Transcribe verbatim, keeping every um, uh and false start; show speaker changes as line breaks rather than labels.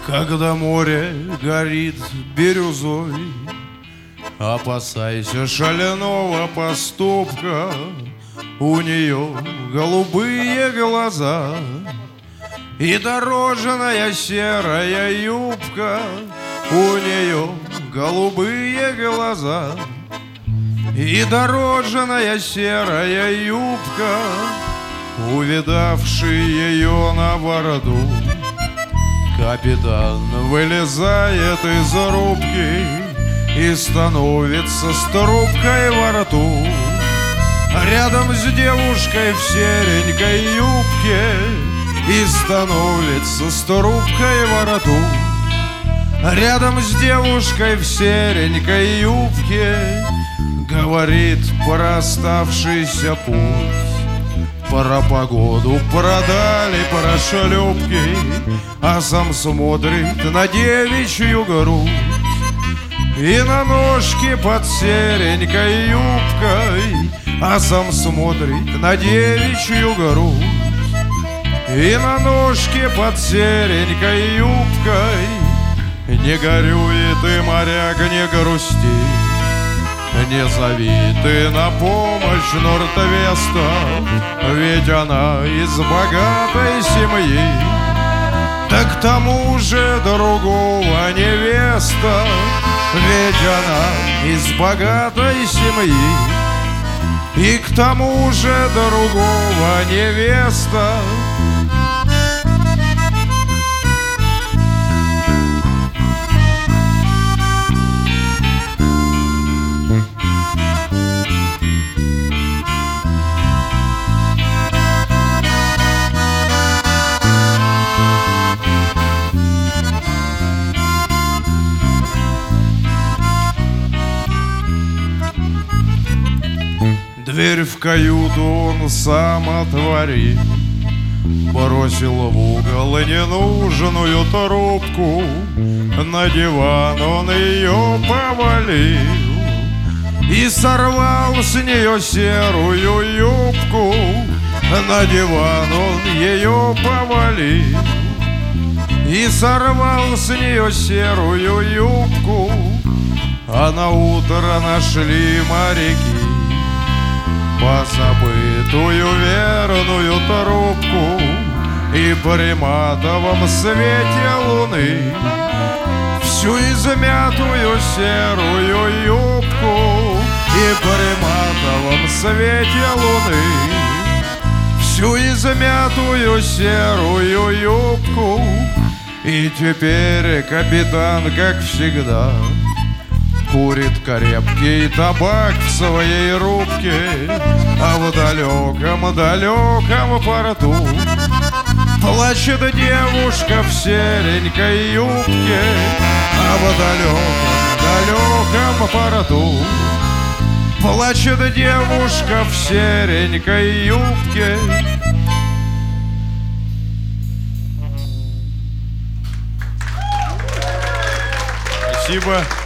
Когда море горит бирюзой, опасайся шального поступка. У нее голубые глаза и дорожная серая юбка. У нее голубые глаза и дорожная серая юбка. Увидавший ее на бороду, капитан вылезает из рубки и становится с трубкой во рту. Рядом с девушкой в серенькой юбке и становится с трубкой во рту. Рядом с девушкой в серенькой юбке говорит про оставшийся путь, про погоду, про дали, про шлюпки, а сам смотрит на девичью грудь и на ножки под серенькой юбкой, а сам смотрит на девичью грудь и на ножки под серенькой юбкой. Не горюй ты, моряк, не грусти, не зови ты на помощь Норд-Веста, ведь она из богатой семьи, да к тому же другого невеста. Ведь она из богатой семьи и к тому же другого невеста. Дверь в каюту он сам отворил, бросил в угол ненужную трубку. На диван он ее повалил и сорвал с нее серую юбку. На диван он ее повалил и сорвал с нее серую юбку. А на утро нашли моряки позабытую верную трубку, и при матовом свете луны всю измятую серую юбку. И при матовом свете луны всю измятую серую юбку. И теперь капитан, как всегда, курит крепкий табак в своей рубке, а в далеком-далеком порту плачет девушка в серенькой юбке. А в далеком-далеком порту плачет девушка в серенькой юбке. Спасибо.